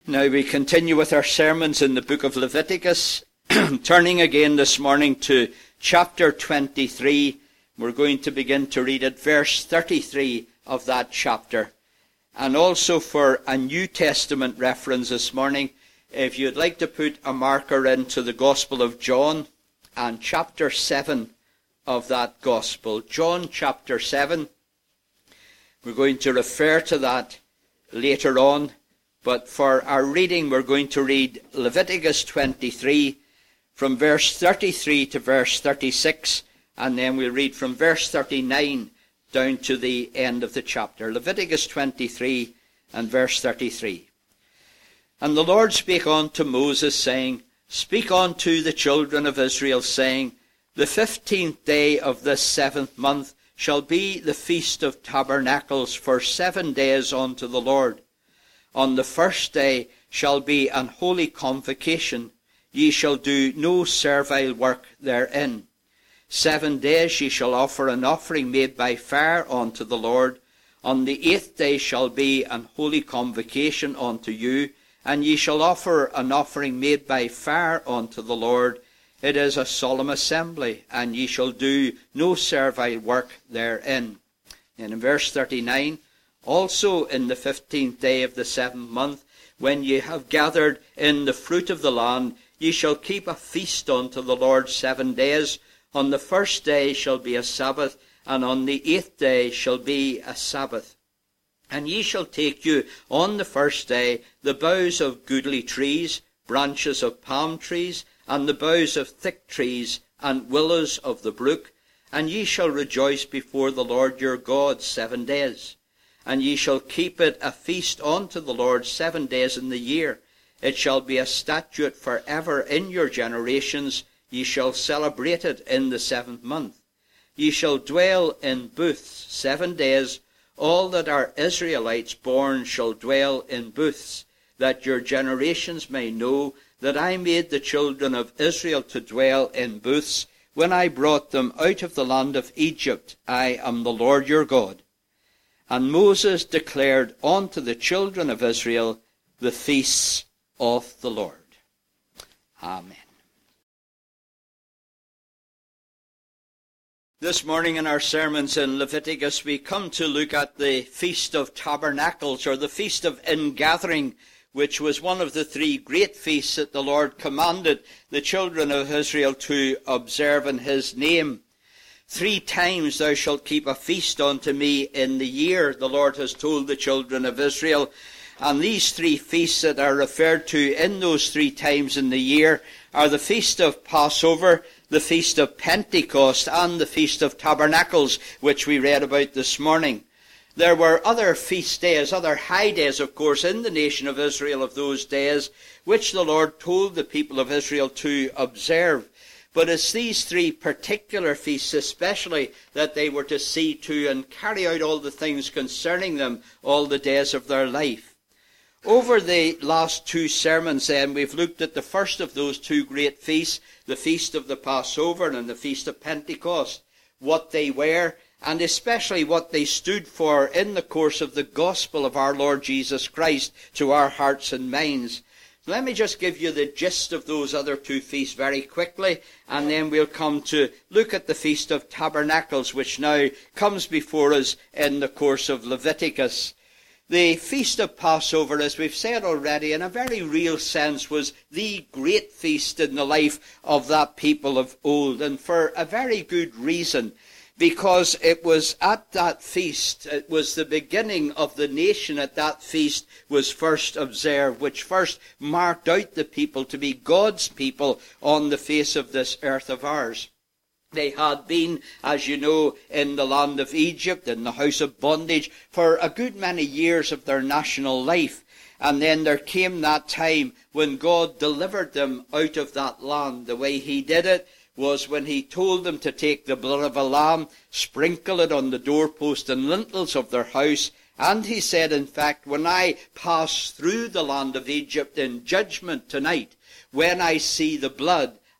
Now we continue with our sermons in the book of Leviticus, turning again this morning to chapter 23. We're going to begin to read at verse 33 of that chapter. And also for a New Testament reference this morning, if you'd like to put a marker into the Gospel of John and chapter 7 of that Gospel. John chapter 7. We're going to refer to that later on. But for our reading, we're going to read Leviticus 23 from verse 33 to verse 36, and then we'll read from verse 39 down to the end of the chapter. Leviticus 23 and verse 33. And the Lord spake unto Moses, saying, Speak unto the children of Israel, saying, The 15th day of this 7th month shall be the feast of tabernacles for 7 days unto the Lord. On the first day shall be an holy convocation. Ye shall do no servile work therein. 7 days ye shall offer an offering made by fire unto the Lord. On the 8th day shall be an holy convocation unto you, and ye shall offer an offering made by fire unto the Lord. It is a solemn assembly, and ye shall do no servile work therein. And in verse 39, Also in the 15th day of the 7th month, when ye have gathered in the fruit of the land, ye shall keep a feast unto the Lord 7 days. On the first day shall be a Sabbath, and on the 8th day shall be a Sabbath. And ye shall take you on the first day the boughs of goodly trees, branches of palm trees, and the boughs of thick trees, and willows of the brook, and ye shall rejoice before the Lord your God 7 days. And ye shall keep it a feast unto the Lord 7 days in the year. It shall be a statute for ever in your generations. Ye shall celebrate it in the 7th month. Ye shall dwell in booths 7 days. All that are Israelites born shall dwell in booths, that your generations may know that I made the children of Israel to dwell in booths when I brought them out of the land of Egypt. I am the Lord your God. And Moses declared unto the children of Israel the feasts of the Lord. Amen. This morning in our sermons in Leviticus, we come to look at the Feast of Tabernacles, or the Feast of Ingathering, which was one of the 3 great feasts that the Lord commanded the children of Israel to observe in his name. 3 times thou shalt keep a feast unto me in the year, the Lord has told the children of Israel. And these 3 feasts that are referred to in those 3 times in the year are the Feast of Passover, the Feast of Pentecost, and the Feast of Tabernacles, which we read about this morning. There were other feast days, other high days, of course, in the nation of Israel of those days, which the Lord told the people of Israel to observe. But it's these 3 particular feasts especially that they were to see to and carry out all the things concerning them all the days of their life. Over the last 2 sermons then, we've looked at the first of those 2 great feasts, the Feast of the Passover and the Feast of Pentecost, what they were, and especially what they stood for in the course of the gospel of our Lord Jesus Christ to our hearts and minds. Let me just give you the gist of those other 2 feasts very quickly, and then we'll come to look at the Feast of Tabernacles, which now comes before us in the course of Leviticus. The Feast of Passover, as we've said already, in a very real sense, was the great feast in the life of that people of old, and for a very good reason. Because it was at that feast, it was the beginning of the nation at that feast was first observed, which first marked out the people to be God's people on the face of this earth of ours. They had been, as you know, in the land of Egypt, in the house of bondage, for a good many years of their national life. And then there came that time when God delivered them out of that land. The way he did it was when he told them to take the blood of a lamb, sprinkle it on the doorpost and lintels of their house. And he said, in fact, when I pass through the land of Egypt in judgment tonight, when I see the blood,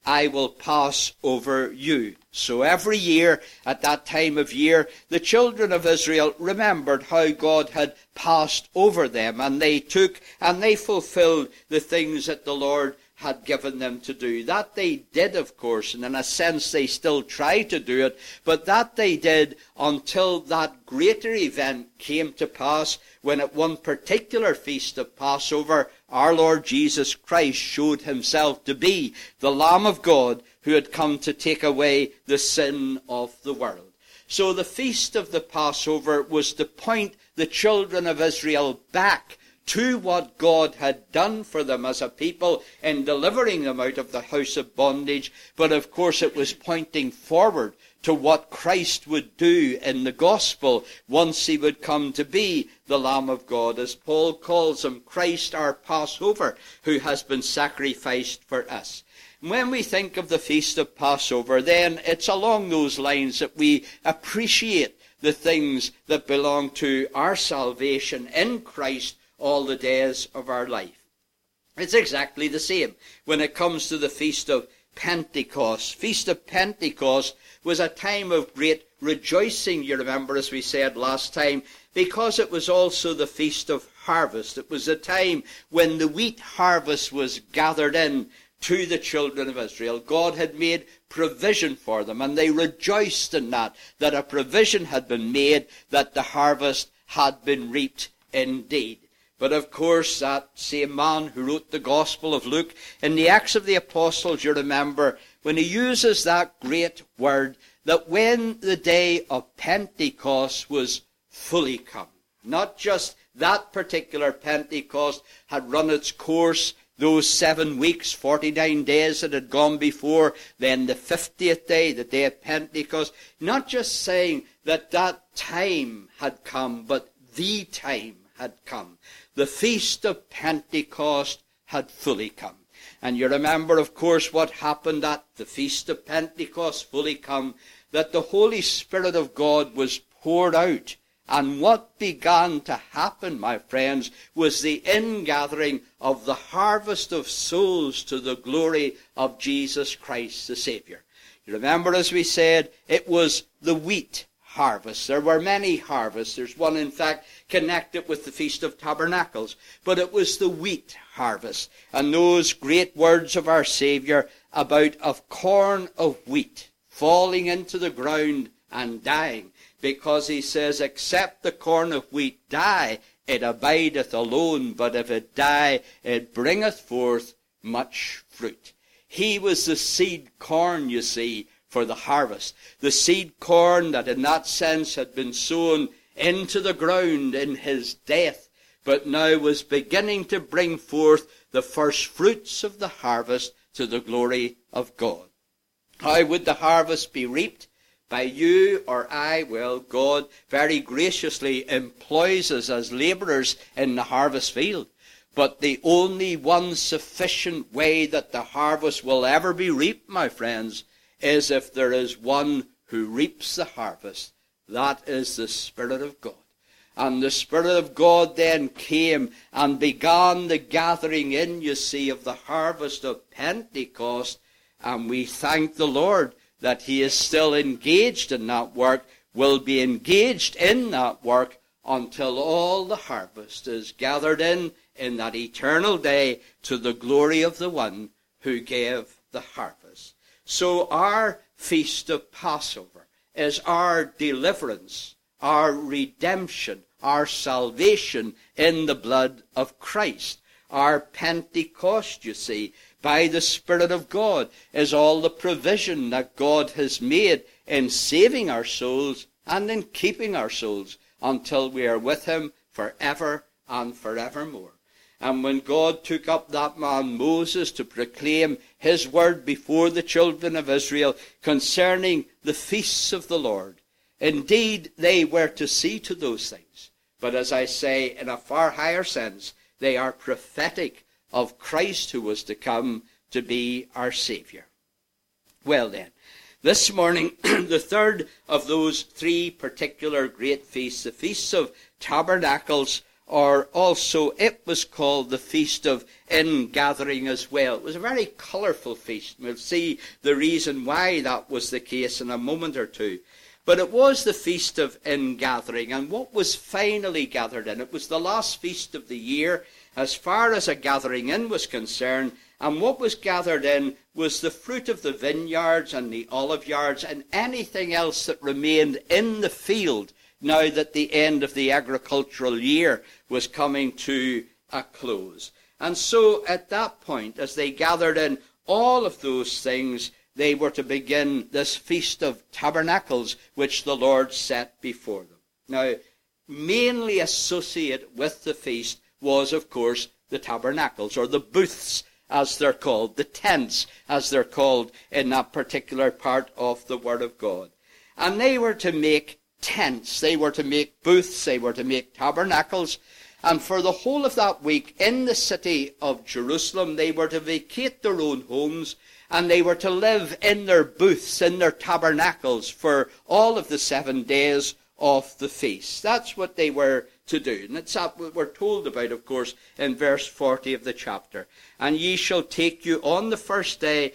I will pass over you. So every year, at that time of year, the children of Israel remembered how God had passed over them, and they took and they fulfilled the things that the Lord had given them to do. That they did, of course, and in a sense they still try to do it, but that they did until that greater event came to pass, when at one particular feast of Passover, our Lord Jesus Christ showed himself to be the Lamb of God who had come to take away the sin of the world. So the feast of the Passover was to point the children of Israel back to what God had done for them as a people in delivering them out of the house of bondage. But of course it was pointing forward to what Christ would do in the gospel once he would come to be the Lamb of God, as Paul calls him, Christ our Passover, who has been sacrificed for us. When we think of the Feast of Passover, then it's along those lines that we appreciate the things that belong to our salvation in Christ all the days of our life. It's exactly the same when it comes to the Feast of Pentecost. Feast of Pentecost was a time of great rejoicing, you remember, as we said last time, because it was also the Feast of Harvest. It was a time when the wheat harvest was gathered in to the children of Israel. God had made provision for them, and they rejoiced in that a provision had been made, that the harvest had been reaped indeed. But of course, that same man who wrote the Gospel of Luke, in the Acts of the Apostles, you remember, when he uses that great word, that when the day of Pentecost was fully come, not just that particular Pentecost had run its course, those 7 weeks, 49 days that had gone before, then the 50th day, the day of Pentecost, not just saying that that time had come, but the time had come. The Feast of Pentecost had fully come. And you remember, of course, what happened at the Feast of Pentecost fully come, that the Holy Spirit of God was poured out. And what began to happen, my friends, was the ingathering of the harvest of souls to the glory of Jesus Christ the Saviour. You remember, as we said, it was the wheat harvest. There were many harvests. There's one, in fact, connected with the Feast of Tabernacles. But it was the wheat harvest. And those great words of our Saviour about a corn of wheat falling into the ground and dying. Because he says, except the corn of wheat die, it abideth alone. But if it die, it bringeth forth much fruit. He was the seed corn, you see, for the harvest. The seed corn that in that sense had been sown into the ground in his death, but now was beginning to bring forth the first fruits of the harvest to the glory of God. How would the harvest be reaped? By you or I? Well, God very graciously employs us as labourers in the harvest field. But the only one sufficient way that the harvest will ever be reaped, my friends, is if there is one who reaps the harvest. That is the Spirit of God. And the Spirit of God then came and began the gathering in, you see, of the harvest of Pentecost. And we thank the Lord that he is still engaged in that work, will be engaged in that work until all the harvest is gathered in that eternal day to the glory of the one who gave the harvest. So our Feast of Passover is our deliverance, our redemption, our salvation in the blood of Christ. Our Pentecost, you see, by the Spirit of God, is all the provision that God has made in saving our souls and in keeping our souls until we are with him forever and forevermore. And when God took up that man Moses to proclaim his word before the children of Israel concerning the feasts of the Lord, indeed they were to see to those things. But as I say, in a far higher sense, they are prophetic of Christ who was to come to be our Saviour. Well then, this morning, the third of those three particular great feasts, the Feasts of Tabernacles, or also it was called the Feast of Ingathering as well. It was a very colourful feast. We'll see the reason why that was the case in a moment or two. But it was the Feast of Ingathering, and what was finally gathered in, it was the last feast of the year as far as a gathering in was concerned, and what was gathered in was the fruit of the vineyards and the olive yards and anything else that remained in the field now that the end of the agricultural year was coming to a close. And so at that point, as they gathered in all of those things, they were to begin this Feast of Tabernacles, which the Lord set before them. Now, mainly associated with the feast was, of course, the tabernacles, or the booths, as they're called, the tents, as they're called in that particular part of the Word of God. And they were to make tents, they were to make booths, they were to make tabernacles, and for the whole of that week in the city of Jerusalem, they were to vacate their own homes, and they were to live in their booths, in their tabernacles, for all of the 7 days of the feast. That's what they were to do. And it's what we're told about, of course, in verse 40 of the chapter. And ye shall take you on the first day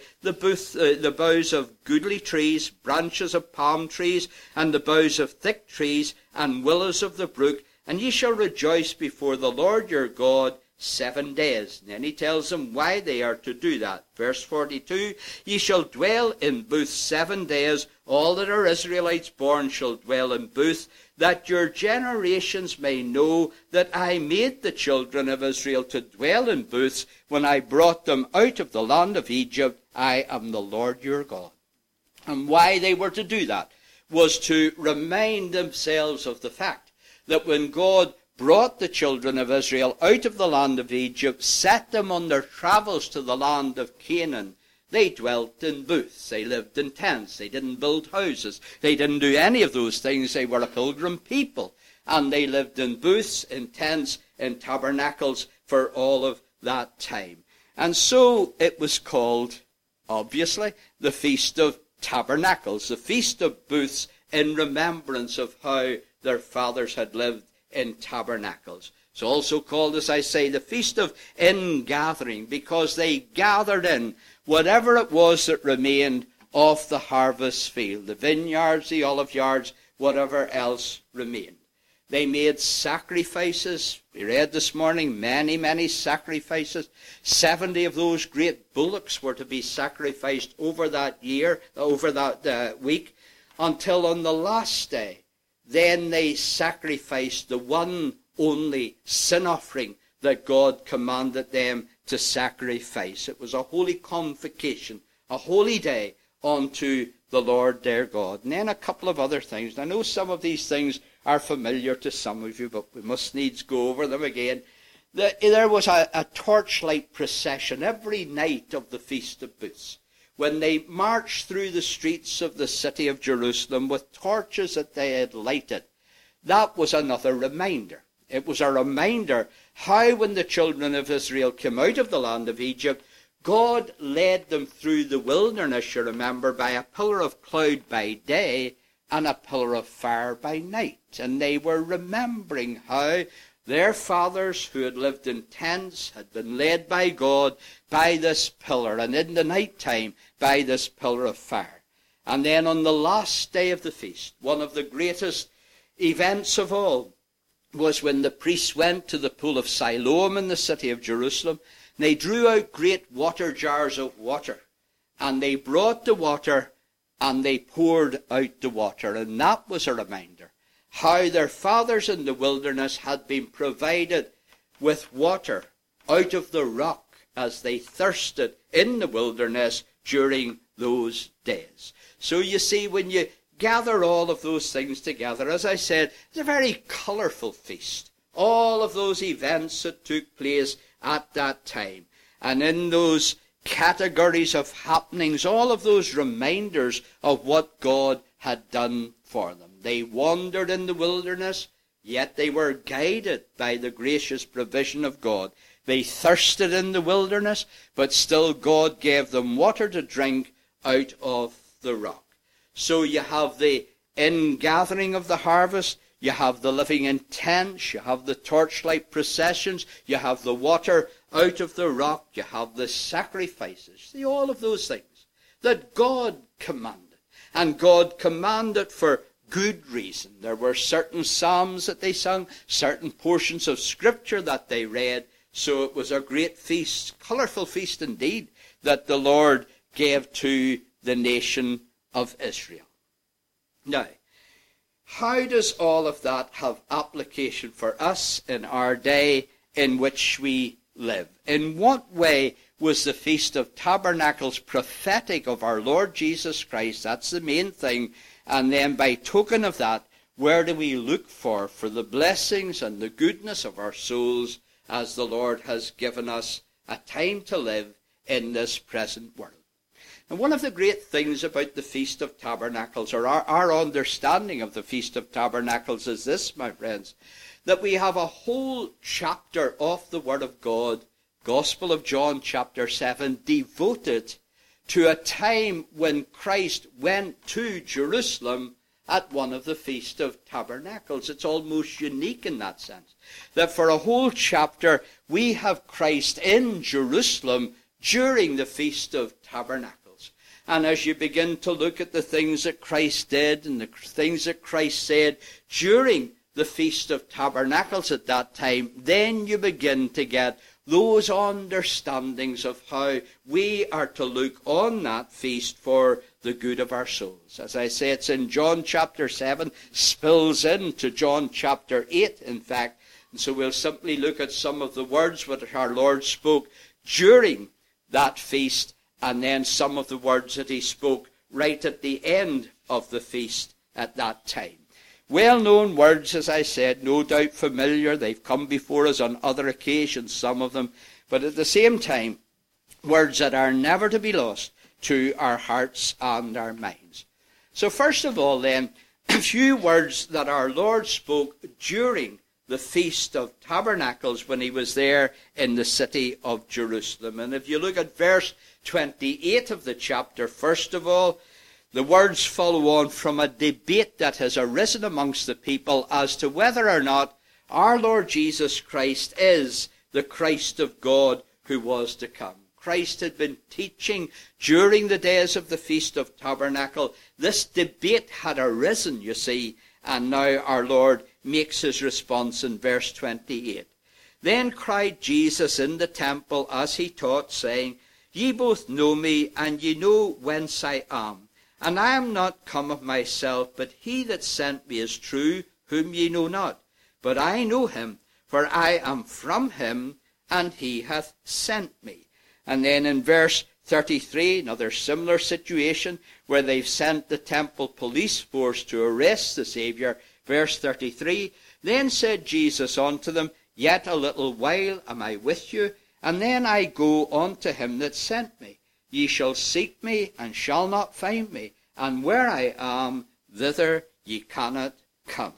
the boughs of goodly trees, branches of palm trees, and the boughs of thick trees, and willows of the brook, and ye shall rejoice before the Lord your God 7 days. And then he tells them why they are to do that. Verse 42, ye shall dwell in booths 7 days. All that are Israelites born shall dwell in booths, that your generations may know that I made the children of Israel to dwell in booths when I brought them out of the land of Egypt. I am the Lord your God. And why they were to do that was to remind themselves of the fact that when God brought the children of Israel out of the land of Egypt, set them on their travels to the land of Canaan, they dwelt in booths. They lived in tents. They didn't build houses. They didn't do any of those things. They were a pilgrim people. And they lived in booths, in tents, in tabernacles for all of that time. And so it was called, obviously, the Feast of Tabernacles, the Feast of Booths, in remembrance of how their fathers had lived in tabernacles. It's also called, as I say, the Feast of Ingathering, because they gathered in whatever it was that remained of the harvest field, the vineyards, the olive yards, whatever else remained. They made sacrifices. We read this morning many sacrifices. 70 of those great bullocks were to be sacrificed over that year, over that week, until on the last day, then they sacrificed the one only sin offering that God commanded them to sacrifice. It was a holy convocation, a holy day unto the Lord their God. And then a couple of other things. And I know some of these things are familiar to some of you, but we must needs go over them again. There was a torchlight procession every night of the Feast of Booths, when they marched through the streets of the city of Jerusalem with torches that they had lighted. That was another reminder. It was a reminder how when the children of Israel came out of the land of Egypt, God led them through the wilderness, you remember, by a pillar of cloud by day and a pillar of fire by night. And they were remembering how their fathers, who had lived in tents, had been led by God by this pillar, and in the night time by this pillar of fire. And then on the last day of the feast, one of the greatest events of all was when the priests went to the pool of Siloam in the city of Jerusalem. They drew out great water jars of water, and they brought the water, and they poured out the water. And that was a reminder how their fathers in the wilderness had been provided with water out of the rock as they thirsted in the wilderness during those days. So you see, when you gather all of those things together, as I said, it's a very colourful feast. All of those events that took place at that time. And in those categories of happenings, all of those reminders of what God had done for them. They wandered in the wilderness, yet they were guided by the gracious provision of God. They thirsted in the wilderness, but still God gave them water to drink out of the rock. So you have the ingathering of the harvest, you have the living in tents, you have the torchlight processions, you have the water out of the rock, you have the sacrifices. See, all of those things that God commanded. And God commanded for good reason. There were certain psalms that they sung, certain portions of scripture that they read. So it was a great feast, colourful feast indeed, that the Lord gave to the nation of Israel. Now, how does all of that have application for us in our day in which we live? In what way was the Feast of Tabernacles prophetic of our Lord Jesus Christ? That's the main thing. And then by token of that, where do we look for the blessings and the goodness of our souls as the Lord has given us a time to live in this present world? And one of the great things about the Feast of Tabernacles, or our understanding of the Feast of Tabernacles, is this, my friends, that we have a whole chapter of the Word of God, Gospel of John chapter 7, devoted to a time when Christ went to Jerusalem at one of the Feast of Tabernacles. It's almost unique in that sense, that for a whole chapter we have Christ in Jerusalem during the Feast of Tabernacles. And as you begin to look at the things that Christ did and the things that Christ said during the Feast of Tabernacles at that time, then you begin to get those understandings of how we are to look on that feast for the good of our souls. As I say, it's in John chapter 7, spills into John chapter 8, in fact. And so we'll simply look at some of the words that our Lord spoke during that feast, and then some of the words that he spoke right at the end of the feast at that time. Well-known words, as I said, no doubt familiar. They've come before us on other occasions, some of them. But at the same time, words that are never to be lost to our hearts and our minds. So first of all, then, a few words that our Lord spoke during the Feast of Tabernacles when he was there in the city of Jerusalem. And if you look at verse 28 of the chapter, first of all, the words follow on from a debate that has arisen amongst the people as to whether or not our Lord Jesus Christ is the Christ of God who was to come. Christ had been teaching during the days of the Feast of Tabernacle. This debate had arisen, you see, and now our Lord makes his response in verse 28. Then cried Jesus in the temple as he taught, saying, Ye both know me, and ye know whence I am. And I am not come of myself, but he that sent me is true, whom ye know not. But I know him, for I am from him, and he hath sent me. And then in verse 33, another similar situation, where they've sent the temple police force to arrest the Saviour. Verse 33, Then said Jesus unto them, Yet a little while am I with you, and then I go unto him that sent me. Ye shall seek me, and shall not find me, and where I am, thither ye cannot come.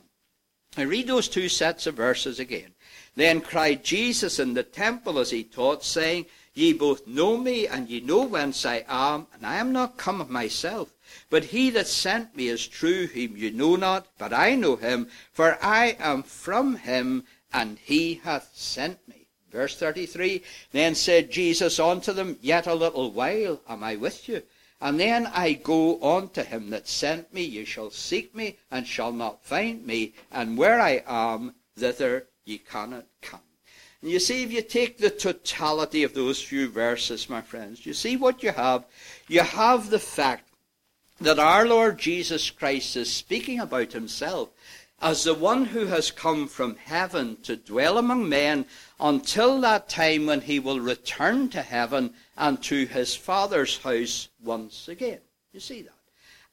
I read those two sets of verses again. Then cried Jesus in the temple as he taught, saying, Ye both know me, and ye know whence I am, and I am not come of myself. But he that sent me is true, whom ye know not, but I know him, for I am from him, and he hath sent me. Verse 33, Then said Jesus unto them, Yet a little while am I with you, and then I go unto him that sent me. Ye shall seek me, and shall not find me, and where I am, thither ye cannot come. And you see, if you take the totality of those few verses, my friends, you see what you have. You have the fact that our Lord Jesus Christ is speaking about himself as the one who has come from heaven to dwell among men until that time when he will return to heaven and to his Father's house once again. You see that?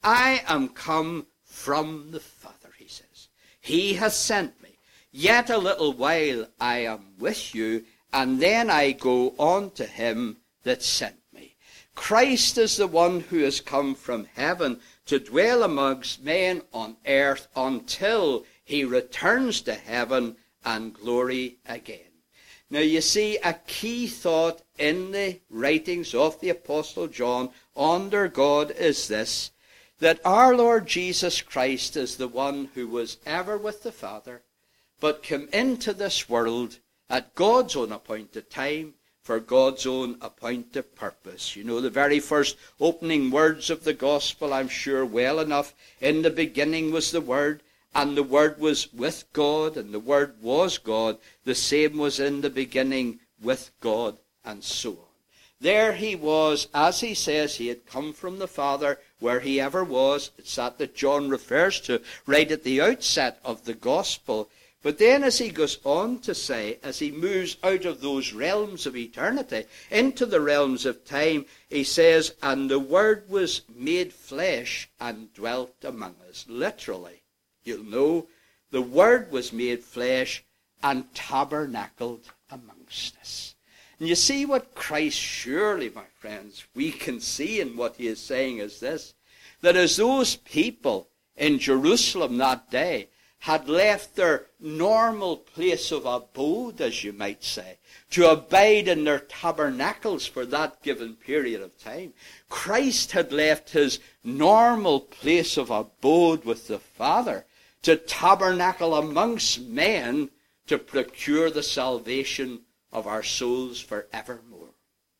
I am come from the Father, he says. He has sent me. Yet a little while I am with you, and then I go on to him that sent me. Christ is the one who has come from heaven to dwell amongst men on earth until he returns to heaven and glory again. Now you see, a key thought in the writings of the Apostle John under God is this, that our Lord Jesus Christ is the one who was ever with the Father, but came into this world at God's own appointed time, for God's own appointed purpose. You know the very first opening words of the gospel, I'm sure, well enough. In the beginning was the Word, and the Word was with God, and the Word was God. The same was in the beginning with God, and so on. There he was, as he says, he had come from the Father, where he ever was. It's that John refers to right at the outset of the gospel. But then as he goes on to say, as he moves out of those realms of eternity into the realms of time, he says, and the Word was made flesh and dwelt among us. Literally, you'll know, the Word was made flesh and tabernacled amongst us. And you see what Christ, surely, my friends, we can see in what he is saying is this, that as those people in Jerusalem that day had left their normal place of abode, as you might say, to abide in their tabernacles for that given period of time, Christ had left his normal place of abode with the Father to tabernacle amongst men to procure the salvation of our souls forevermore.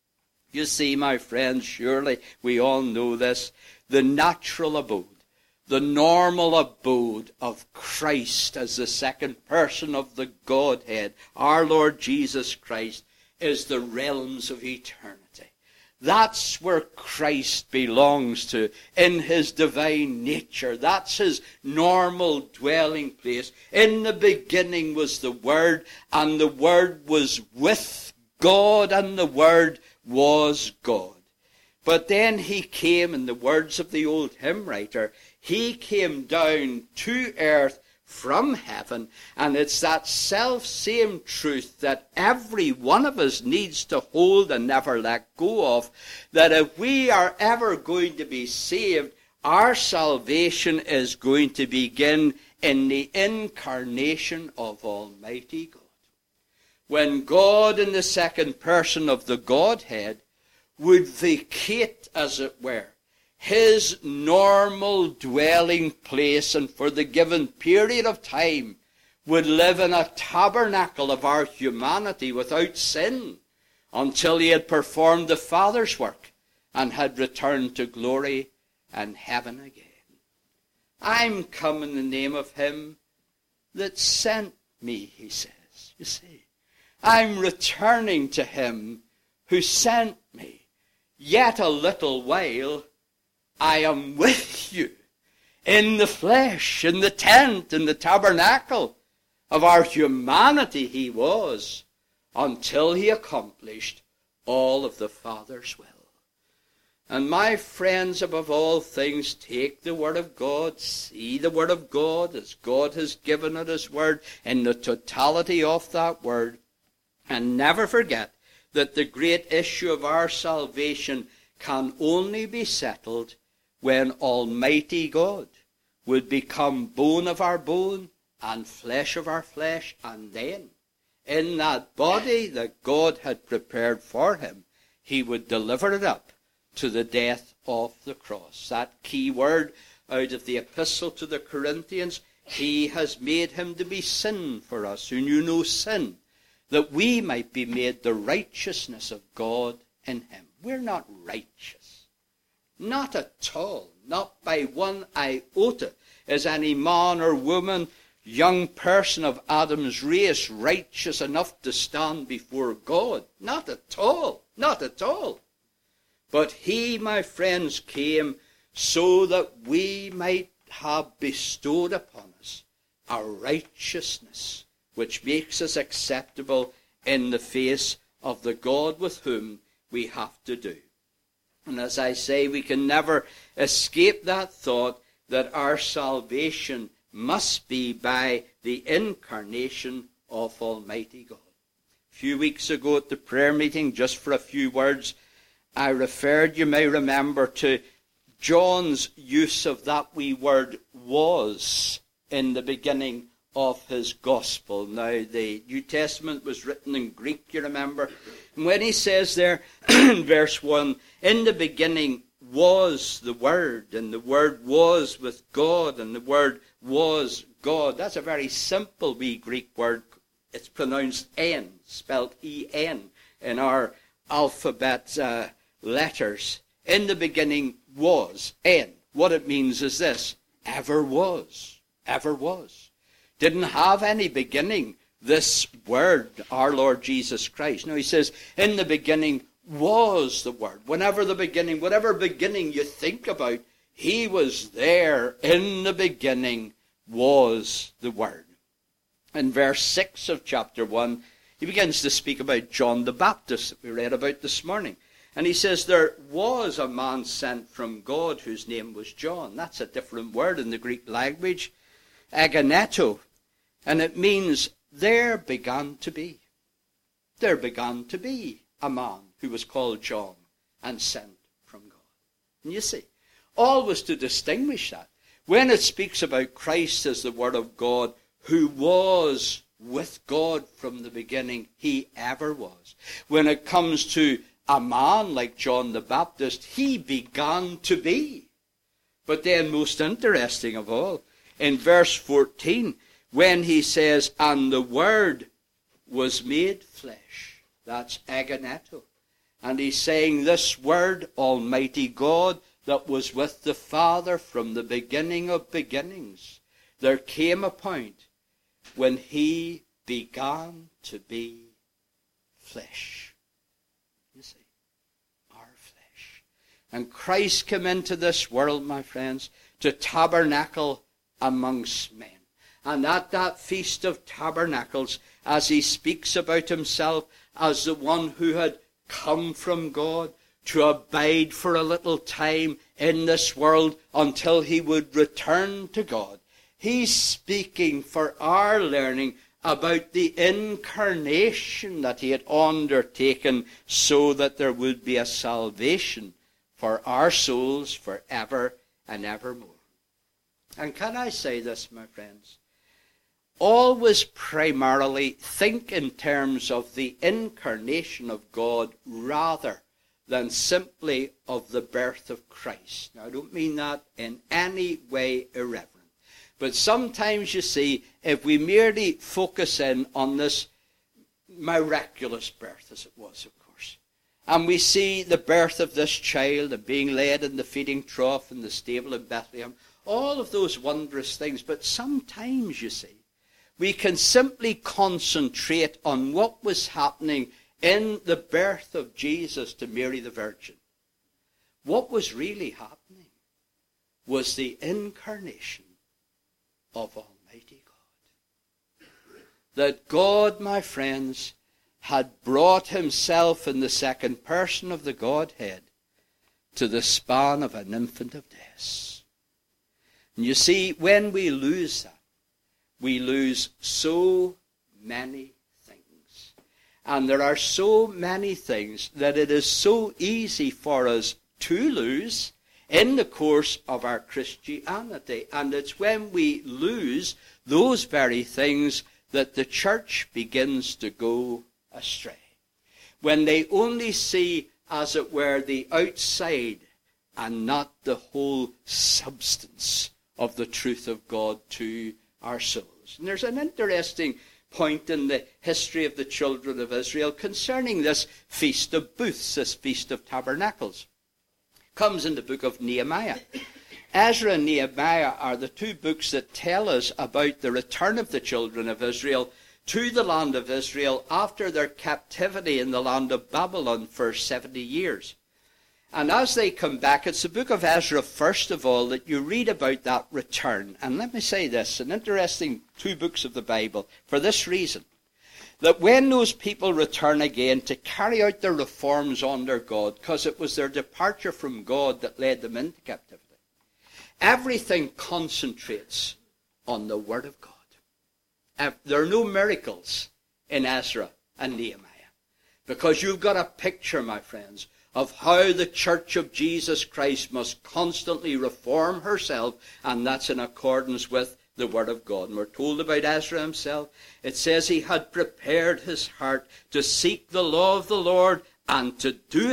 You see, my friends, surely we all know this, the natural abode, the normal abode of Christ as the second person of the Godhead, our Lord Jesus Christ, is the realms of eternity. That's where Christ belongs to in his divine nature. That's his normal dwelling place. In the beginning was the Word, and the Word was with God, and the Word was God. But then he came, in the words of the old hymn writer, he came down to earth from heaven, and it's that self-same truth that every one of us needs to hold and never let go of, that if we are ever going to be saved, our salvation is going to begin in the incarnation of Almighty God. When God, in the second person of the Godhead, would vacate, as it were, his normal dwelling place, and for the given period of time would live in a tabernacle of our humanity without sin until he had performed the Father's work and had returned to glory and heaven again. I'm come in the name of him that sent me, he says. You see, I'm returning to him who sent me. Yet a little while I am with you in the flesh, in the tent, in the tabernacle of our humanity he was, until he accomplished all of the Father's will. And my friends, above all things, take the Word of God, see the Word of God as God has given it his Word, in the totality of that Word, and never forget that the great issue of our salvation can only be settled when Almighty God would become bone of our bone and flesh of our flesh, and then, in that body that God had prepared for him, he would deliver it up to the death of the cross. That key word out of the epistle to the Corinthians, he has made him to be sin for us, who knew no sin, that we might be made the righteousness of God in him. We're not righteous. Not at all. Not by one iota is any man or woman, young person of Adam's race, righteous enough to stand before God. Not at all. Not at all. But he, my friends, came so that we might have bestowed upon us a righteousness which makes us acceptable in the face of the God with whom we have to do. And as I say, we can never escape that thought that our salvation must be by the incarnation of Almighty God. A few weeks ago at the prayer meeting, just for a few words, I referred, you may remember, to John's use of that wee word was in the beginning of his gospel. Now, the New Testament was written in Greek, you remember. And when he says there in verse 1, in the beginning was the Word, and the Word was with God, and the Word was God. That's a very simple wee Greek word. It's pronounced en, spelled E-N, in our alphabet letters. In the beginning was, en. What it means is this: ever was, ever was. Didn't have any beginning, this Word, our Lord Jesus Christ. No, he says, in the beginning was the Word. Whenever the beginning, whatever beginning you think about, he was there. In the beginning was the Word. In verse 6 of chapter 1, he begins to speak about John the Baptist that we read about this morning. And he says, there was a man sent from God whose name was John. That's a different word in the Greek language, agoneto. And it means there began to be. There began to be a man who was called John and sent from God. And you see, always to distinguish that. When it speaks about Christ as the Word of God, who was with God from the beginning, he ever was. When it comes to a man like John the Baptist, he began to be. But then, most interesting of all, in verse 14, when he says, and the Word was made flesh. That's agoneto. And he's saying this Word, Almighty God, that was with the Father from the beginning of beginnings. There came a point when he began to be flesh. You see, our flesh. And Christ came into this world, my friends, to tabernacle amongst men. And at that Feast of Tabernacles, as he speaks about himself as the one who had come from God to abide for a little time in this world until he would return to God, he's speaking for our learning about the incarnation that he had undertaken so that there would be a salvation for our souls forever and evermore. And can I say this, my friends? Always primarily think in terms of the incarnation of God rather than simply of the birth of Christ. Now, I don't mean that in any way irreverent. But sometimes, you see, if we merely focus in on this miraculous birth, as it was, of course, and we see the birth of this child and being laid in the feeding trough in the stable in Bethlehem, all of those wondrous things, but sometimes, you see, we can simply concentrate on what was happening in the birth of Jesus to Mary the Virgin. What was really happening was the incarnation of Almighty God. That God, my friends, had brought himself in the second person of the Godhead to the span of an infant of days. And you see, when we lose that, we lose so many things. And there are so many things that it is so easy for us to lose in the course of our Christianity. And it's when we lose those very things that the church begins to go astray. When they only see, as it were, the outside and not the whole substance of the truth of God to our souls. And there's an interesting point in the history of the children of Israel concerning this Feast of Booths, this Feast of Tabernacles. It comes in the book of Nehemiah. Ezra and Nehemiah are the two books that tell us about the return of the children of Israel to the land of Israel after their captivity in the land of Babylon for 70 years. And as they come back, it's the book of Ezra, first of all, that you read about that return. And let me say this, an interesting two books of the Bible, for this reason, that when those people return again to carry out their reforms under God, because it was their departure from God that led them into captivity, everything concentrates on the Word of God. There are no miracles in Ezra and Nehemiah, because you've got a picture, my friends, of how the Church of Jesus Christ must constantly reform herself, and that's in accordance with the Word of God. And we're told about Ezra himself. It says he had prepared his heart to seek the law of the Lord and to do it,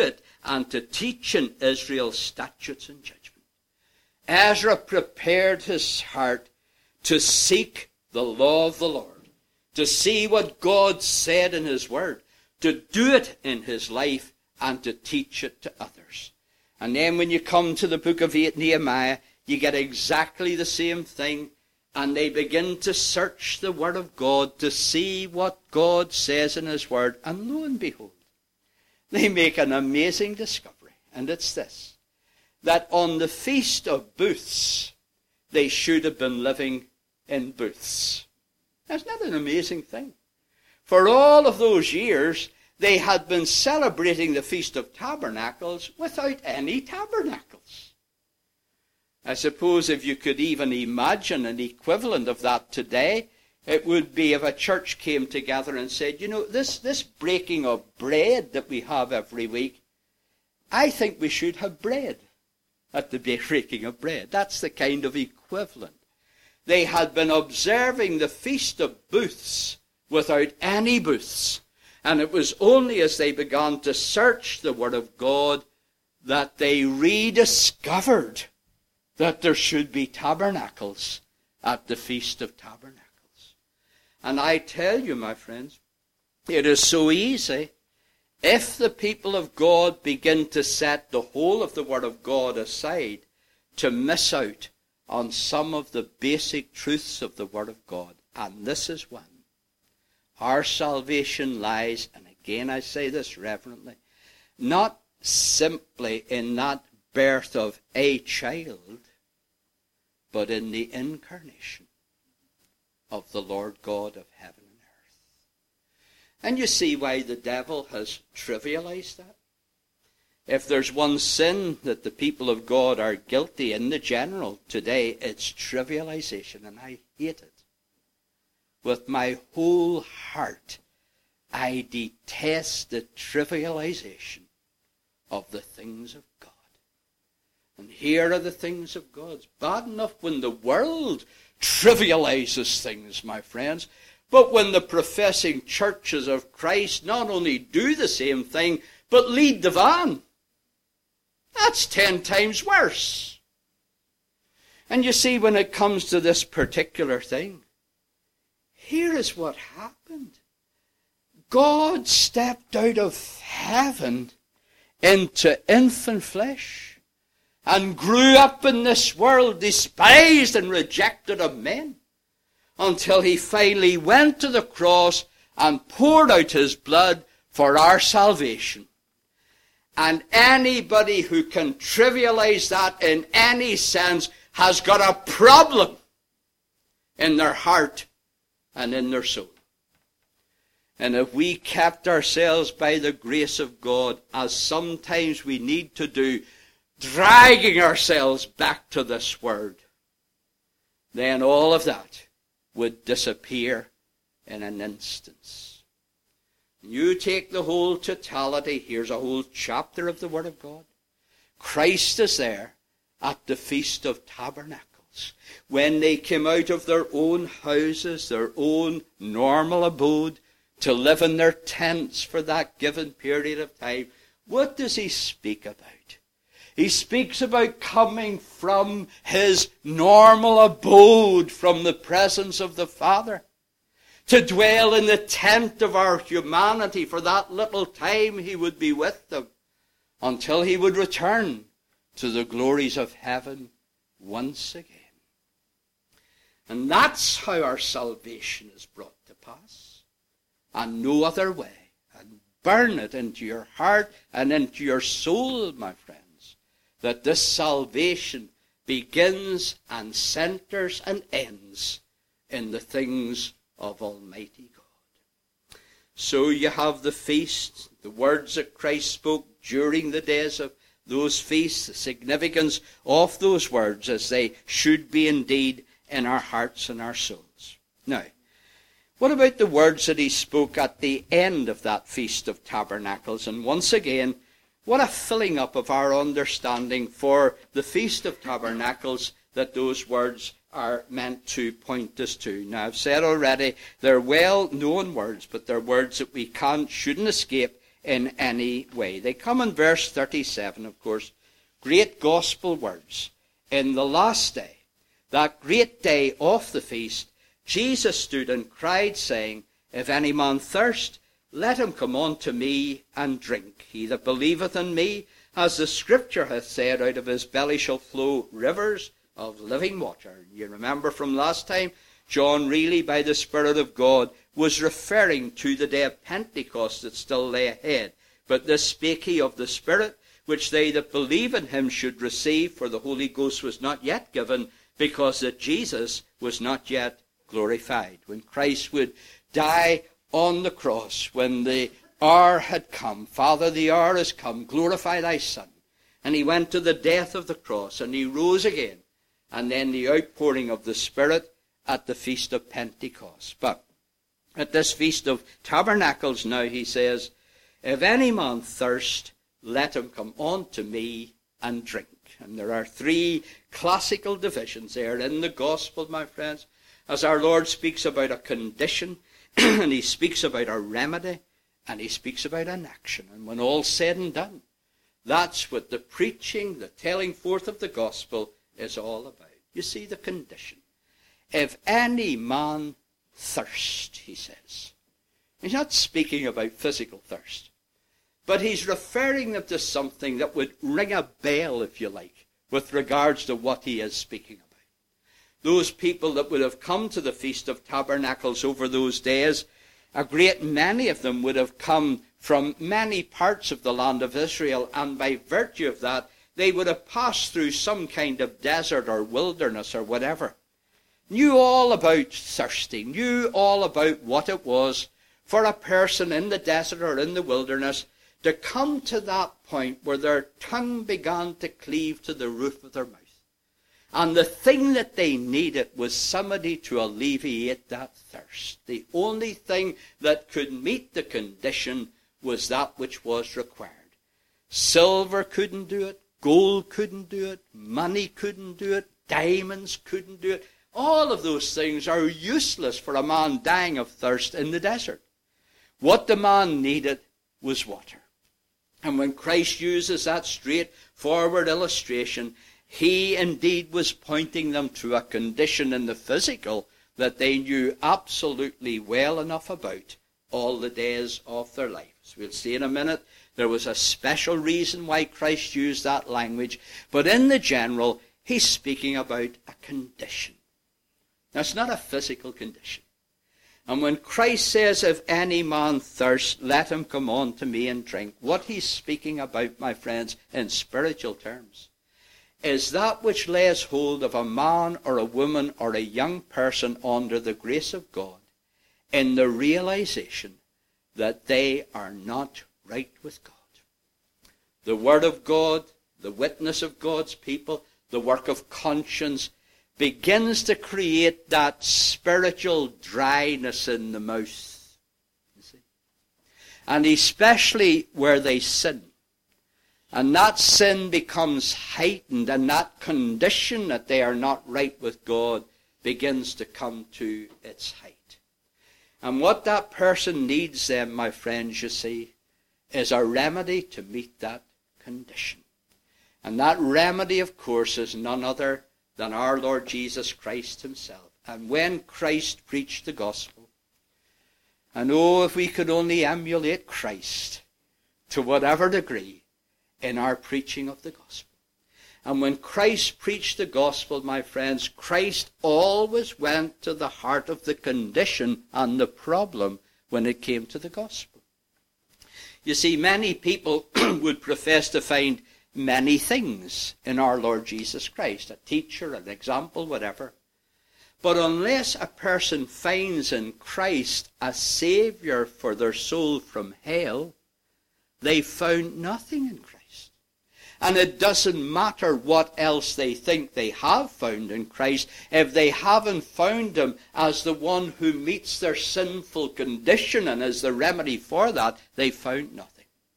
and to teach in Israel statutes and judgment. Ezra prepared his heart to seek the law of the Lord, to see what God said in his word, to do it in his life, and to teach it to others. And then when you come to the book of Nehemiah, you get exactly the same thing, and they begin to search the word of God to see what God says in his word, and lo and behold, they make an amazing discovery, and it's this, that on the Feast of Booths, they should have been living in booths. Isn't that an amazing thing? For all of those years, they had been celebrating the Feast of Tabernacles without any tabernacles. I suppose if you could even imagine an equivalent of that today, it would be if a church came together and said, you know, this breaking of bread that we have every week, I think we should have bread at the breaking of bread. That's the kind of equivalent. They had been observing the Feast of Booths without any booths. And it was only as they began to search the Word of God that they rediscovered that there should be tabernacles at the Feast of Tabernacles. And I tell you, my friends, it is so easy if the people of God begin to set the whole of the Word of God aside to miss out on some of the basic truths of the Word of God. And this is one. Our salvation lies, and again I say this reverently, not simply in that birth of a child, but in the incarnation of the Lord God of heaven and earth. And you see why the devil has trivialized that. If there's one sin that the people of God are guilty in the general today, it's trivialization, and I hate it. With my whole heart, I detest the trivialization of the things of God. And here are the things of God. It's bad enough when the world trivializes things, my friends, but when the professing churches of Christ not only do the same thing, but lead the van, that's 10 times worse. And you see, when it comes to this particular thing, here is what happened. God stepped out of heaven into infant flesh and grew up in this world, despised and rejected of men, until he finally went to the cross and poured out his blood for our salvation. And anybody who can trivialize that in any sense has got a problem in their heart and in their soul. And if we kept ourselves by the grace of God, as sometimes we need to do, dragging ourselves back to this word, then all of that would disappear in an instant. You take the whole totality. Here's a whole chapter of the Word of God. Christ is there at the Feast of Tabernacles. When they came out of their own houses, their own normal abode, to live in their tents for that given period of time, what does he speak about? He speaks about coming from his normal abode, from the presence of the Father, to dwell in the tent of our humanity. For that little time he would be with them, until he would return to the glories of heaven once again. And that's how our salvation is brought to pass, and no other way. And burn it into your heart and into your soul, my friends, that this salvation begins and centers and ends in the things of Almighty God. So you have the feast, the words that Christ spoke during the days of those feasts, the significance of those words as they should be indeed in our hearts and our souls. Now, what about the words that he spoke at the end of that Feast of Tabernacles? And once again, what a filling up of our understanding for the Feast of Tabernacles that those words are meant to point us to. Now, I've said already, they're well-known words, but they're words that we shouldn't escape in any way. They come in verse 37, of course. Great gospel words. In the last day, that great day of the feast, Jesus stood and cried, saying, If any man thirst, let him come unto me and drink. He that believeth in me, as the Scripture hath said, out of his belly shall flow rivers of living water. You remember from last time, John really, by the Spirit of God, was referring to the day of Pentecost that still lay ahead. But this spake he of the Spirit, which they that believe in him should receive, for the Holy Ghost was not yet given, because that Jesus was not yet glorified. When Christ would die on the cross, when the hour had come, Father, the hour has come, glorify thy Son. And he went to the death of the cross, and he rose again. And then the outpouring of the Spirit at the Feast of Pentecost. But at this Feast of Tabernacles now, he says, If any man thirst, let him come unto me and drink. And there are three classical divisions there in the gospel, my friends, as our Lord speaks about a condition, and he speaks about a remedy, and he speaks about an action. And when all's said and done, that's what the preaching, the telling forth of the gospel is all about. You see the condition. If any man thirst, he says. He's not speaking about physical thirst, but he's referring them to something that would ring a bell, if you like, with regards to what he is speaking about. Those people that would have come to the Feast of Tabernacles over those days, a great many of them would have come from many parts of the land of Israel, and by virtue of that, they would have passed through some kind of desert or wilderness or whatever. Knew all about thirsting, knew all about what it was for a person in the desert or in the wilderness to come to that point where their tongue began to cleave to the roof of their mouth. And the thing that they needed was somebody to alleviate that thirst. The only thing that could meet the condition was that which was required. Silver couldn't do it, gold couldn't do it, money couldn't do it, diamonds couldn't do it. All of those things are useless for a man dying of thirst in the desert. What the man needed was water. And when Christ uses that straightforward illustration, he indeed was pointing them to a condition in the physical that they knew absolutely well enough about all the days of their lives. We'll see in a minute there was a special reason why Christ used that language, but in the general, he's speaking about a condition. Now, it's not a physical condition. And when Christ says, if any man thirst, let him come unto me and drink, what he's speaking about, my friends, in spiritual terms, is that which lays hold of a man or a woman or a young person under the grace of God in the realization that they are not right with God. The Word of God, the witness of God's people, the work of conscience, begins to create that spiritual dryness in the mouth. You see? And especially where they sin. And that sin becomes heightened, and that condition that they are not right with God begins to come to its height. And what that person needs then, my friends, you see, is a remedy to meet that condition. And that remedy, of course, is none other than our Lord Jesus Christ himself. And when Christ preached the gospel, and oh, if we could only emulate Christ to whatever degree in our preaching of the gospel. And when Christ preached the gospel, my friends, Christ always went to the heart of the condition and the problem when it came to the gospel. You see, many people would profess to find many things in our Lord Jesus Christ, a teacher, an example, whatever. But unless a person finds in Christ a Saviour for their soul from hell, they found nothing in Christ. And it doesn't matter what else they think they have found in Christ, if they haven't found him as the one who meets their sinful condition and as the remedy for that, they found nothing.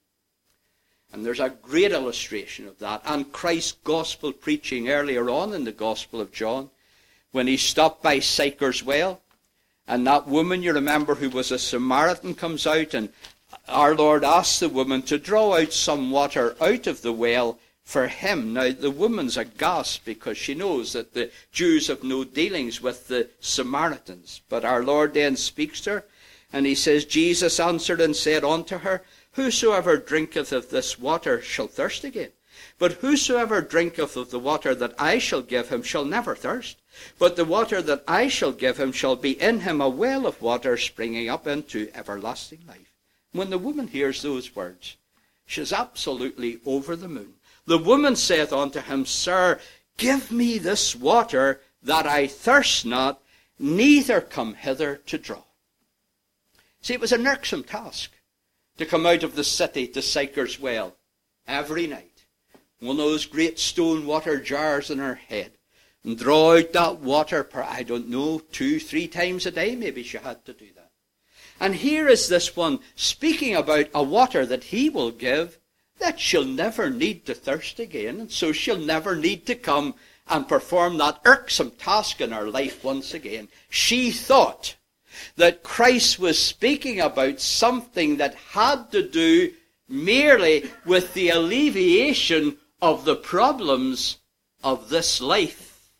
And there's a great illustration of that. And Christ's gospel preaching earlier on in the Gospel of John, when he stopped by Sychar's well, and that woman, you remember, who was a Samaritan, comes out and our Lord asked the woman to draw out some water out of the well for him. Now, the woman's aghast because she knows that the Jews have no dealings with the Samaritans. But our Lord then speaks to her, and he says, Jesus answered and said unto her, Whosoever drinketh of this water shall thirst again. But whosoever drinketh of the water that I shall give him shall never thirst. But the water that I shall give him shall be in him a well of water springing up into everlasting life. When the woman hears those words, she is absolutely over the moon. The woman saith unto him, Sir, give me this water, that I thirst not, neither come hither to draw. See, it was an irksome task to come out of the city to Sychar's well every night, one of those great stone water jars in her head, and draw out that water per, 2-3 times a day. Maybe she had to do that. And here is this one speaking about a water that he will give, that she'll never need to thirst again, and so she'll never need to come and perform that irksome task in her life once again. She thought that Christ was speaking about something that had to do merely with the alleviation of the problems of this life.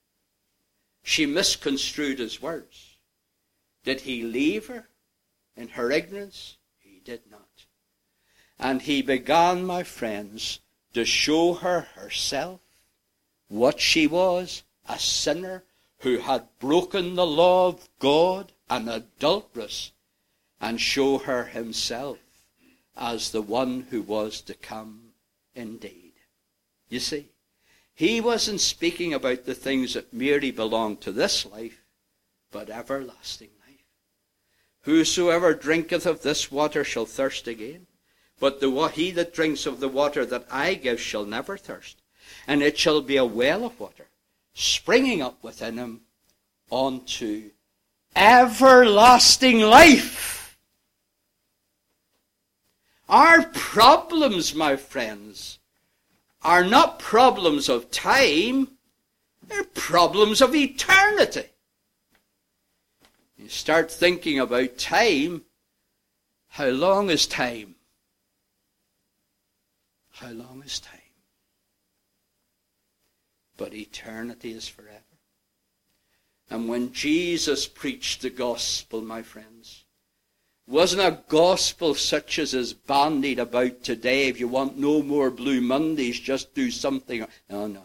She misconstrued his words. Did he leave her in her ignorance? He did not. And he began, my friends, to show her herself, what she was, a sinner who had broken the law of God, an adulteress, and show her himself as the one who was to come indeed. You see, he wasn't speaking about the things that merely belong to this life, but everlasting life. Whosoever drinketh of this water shall thirst again. But he that drinks of the water that I give shall never thirst. And it shall be a well of water, springing up within him unto everlasting life. Our problems, my friends, are not problems of time. They're problems of eternity. You start thinking about time. How long is time? How long is time? But eternity is forever. And when Jesus preached the gospel, my friends, wasn't a gospel such as is bandied about today. If you want no more Blue Mondays, just do something. No.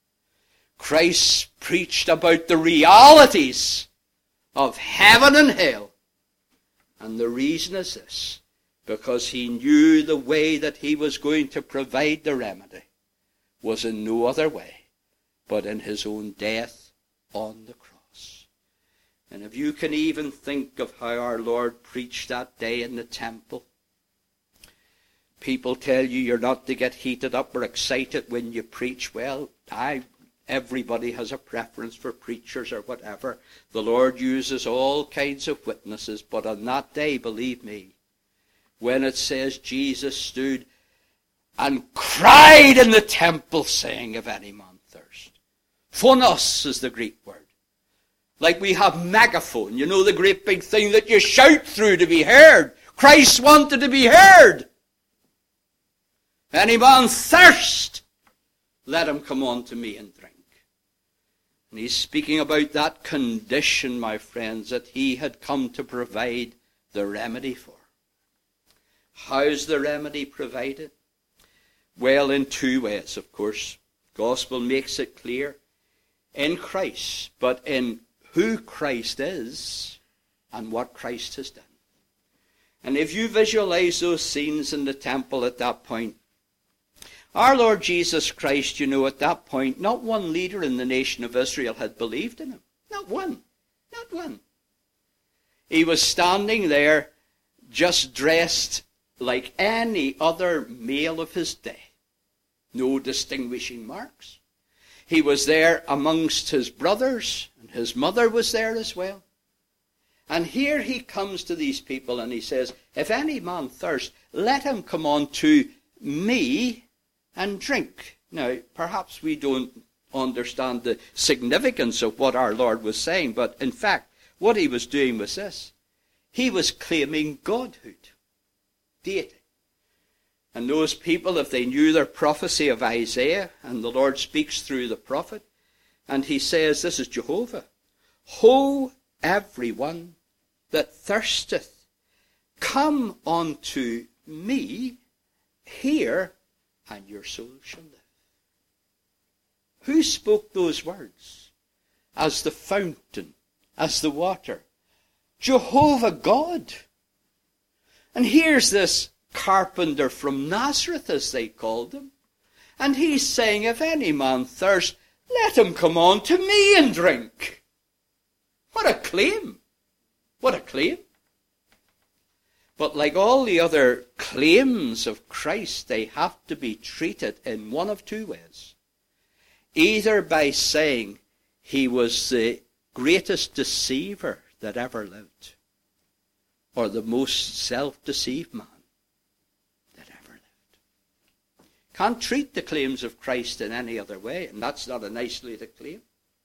Christ preached about the realities of heaven and hell. And the reason is this: because he knew the way that he was going to provide the remedy was in no other way but in his own death on the cross. And if you can even think of how our Lord preached that day in the temple, people tell you you're not to get heated up or excited when you preach. Well, everybody has a preference for preachers or whatever. The Lord uses all kinds of witnesses, but on that day, believe me, when it says Jesus stood and cried in the temple, saying, if any man thirst. Phonos is the Greek word. Like we have megaphone, you know, the great big thing that you shout through to be heard. Christ wanted to be heard. If any man thirst, let him come unto me and drink. And he's speaking about that condition, my friends, that he had come to provide the remedy for. How's the remedy provided? Well, in two ways, of course. Gospel makes it clear. In Christ, but in who Christ is and what Christ has done. And if you visualize those scenes in the temple at that point, our Lord Jesus Christ, you know, at that point, not one leader in the nation of Israel had believed in him. Not one. Not one. He was standing there just dressed like any other male of his day. No distinguishing marks. He was there amongst his brothers, and his mother was there as well. And here he comes to these people and he says, if any man thirst, let him come unto me and drink. Now, perhaps we don't understand the significance of what our Lord was saying, but in fact, what he was doing was this. He was claiming godhood. deity. And those people, if they knew their prophecy of Isaiah, and the Lord speaks through the prophet, and he says, this is Jehovah, Ho, everyone that thirsteth, come unto me, hear, and your soul shall live. Who spoke those words? As the fountain, as the water. Jehovah God. And here's this carpenter from Nazareth, as they called him. And he's saying, if any man thirst, let him come on to me and drink. What a claim. What a claim. But like all the other claims of Christ, they have to be treated in one of two ways. Either by saying he was the greatest deceiver that ever lived, or the most self-deceived man that ever lived. Can't treat the claims of Christ in any other way, and that's not an isolated claim.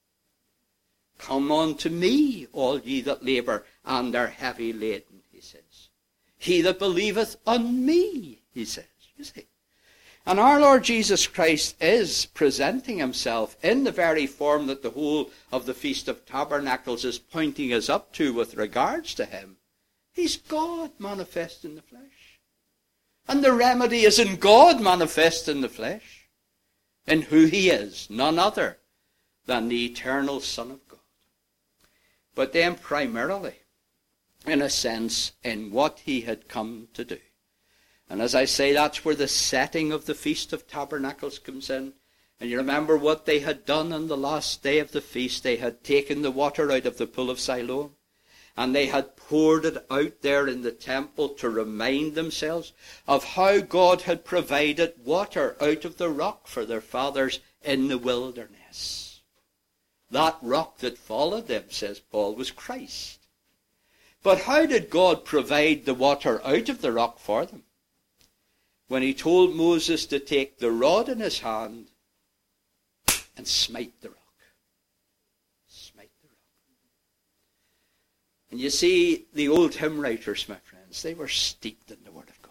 Come unto me, all ye that labour and are heavy laden, he says. He that believeth on me, he says. You see. And our Lord Jesus Christ is presenting himself in the very form that the whole of the Feast of Tabernacles is pointing us up to with regards to him. He's God manifest in the flesh. And the remedy is in God manifest in the flesh, in who he is, none other than the eternal Son of God. But then primarily, in a sense, in what he had come to do. And as I say, that's where the setting of the Feast of Tabernacles comes in. And you remember what they had done on the last day of the feast. They had taken the water out of the pool of Siloam, and they had poured it out there in the temple to remind themselves of how God had provided water out of the rock for their fathers in the wilderness. That rock that followed them, says Paul, was Christ. But how did God provide the water out of the rock for them? When he told Moses to take the rod in his hand and smite the rock. Smite the rock. And you see, the old hymn writers, my friends, they were steeped in the Word of God.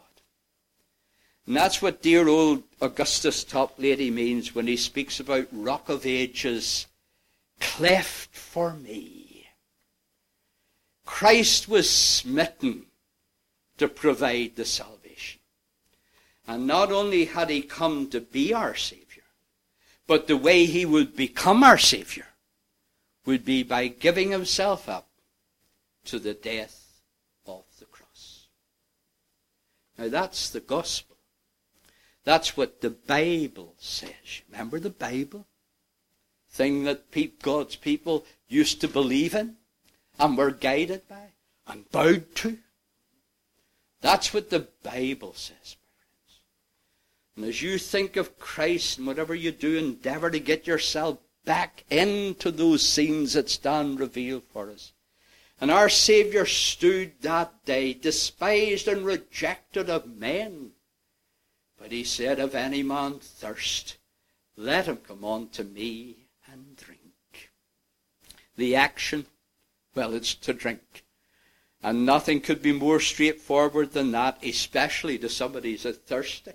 And that's what dear old Augustus Toplady means when he speaks about Rock of Ages, cleft for me. Christ was smitten to provide the salvation. And not only had he come to be our Saviour, but the way he would become our Saviour would be by giving himself up to the death of the cross. Now that's the gospel. That's what the Bible says. Remember the Bible? Thing that God's people used to believe in and were guided by and bowed to. That's what the Bible says. And as you think of Christ and whatever you do, endeavour to get yourself back into those scenes that stand revealed for us. And our Saviour stood that day, despised and rejected of men. But he said, if any man thirst, let him come unto me and drink. The action, well, it's to drink. And nothing could be more straightforward than that, especially to somebody who's thirsty.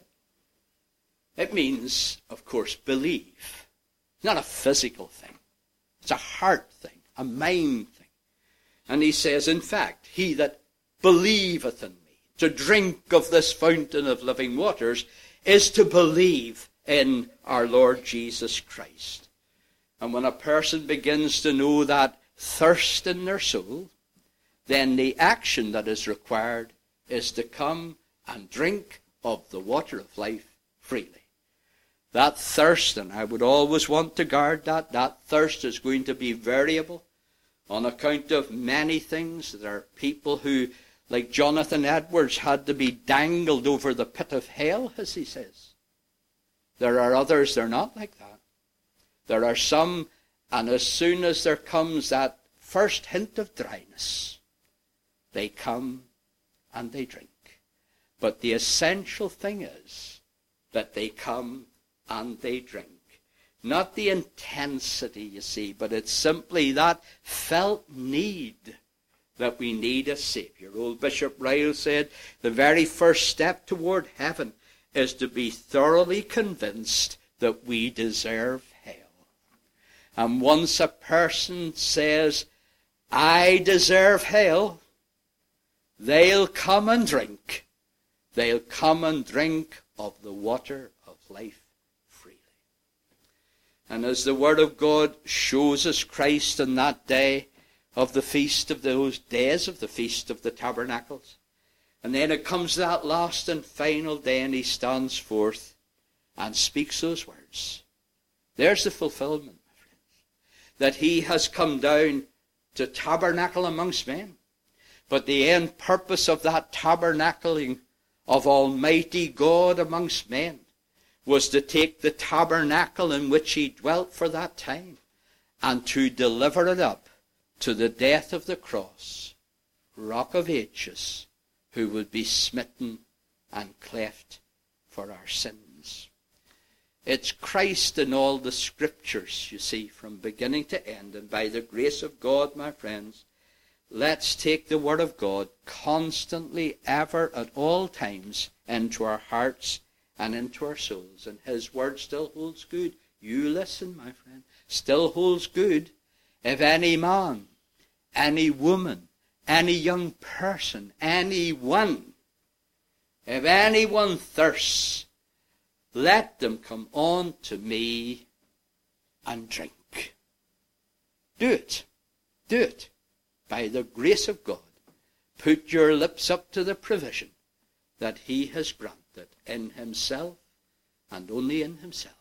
It means, of course, believe. It's not a physical thing. It's a heart thing, a mind thing. And he says, in fact, he that believeth in me, to drink of this fountain of living waters, is to believe in our Lord Jesus Christ. And when a person begins to know that thirst in their soul, then the action that is required is to come and drink of the water of life freely. That thirst, and I would always want to guard that thirst is going to be variable on account of many things. There are people who, like Jonathan Edwards, had to be dangled over the pit of hell, as he says. There are others, they're not like that. There are some, and as soon as there comes that first hint of dryness, they come and they drink. But the essential thing is that they come and they drink. Not the intensity, you see, but it's simply that felt need that we need a Saviour. Old Bishop Ryle said the very first step toward heaven is to be thoroughly convinced that we deserve hell. And once a person says, I deserve hell, they'll come and drink. They'll come and drink of the water of life freely. And as the Word of God shows us Christ on that day of the feast of those days of the Feast of the Tabernacles, and then it comes that last and final day and he stands forth and speaks those words. There's the fulfillment, my friends, that he has come down to tabernacle amongst men. But the end purpose of that tabernacling of Almighty God amongst men was to take the tabernacle in which he dwelt for that time and to deliver it up to the death of the cross, Rock of Ages, who would be smitten and cleft for our sins. It's Christ in all the Scriptures, you see, from beginning to end. And by the grace of God, my friends, let's take the Word of God constantly, ever, at all times, into our hearts and into our souls. And his Word still holds good. You listen, my friend. Still holds good. If any man, any woman, any young person, anyone, if anyone thirsts, let them come on to me and drink. Do it. Do it. By the grace of God, put your lips up to the provision that he has granted in himself and only in himself.